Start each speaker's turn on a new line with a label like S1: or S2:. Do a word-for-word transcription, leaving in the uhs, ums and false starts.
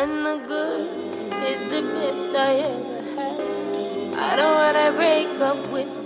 S1: And the good is the best I ever had. I don't wanna break up with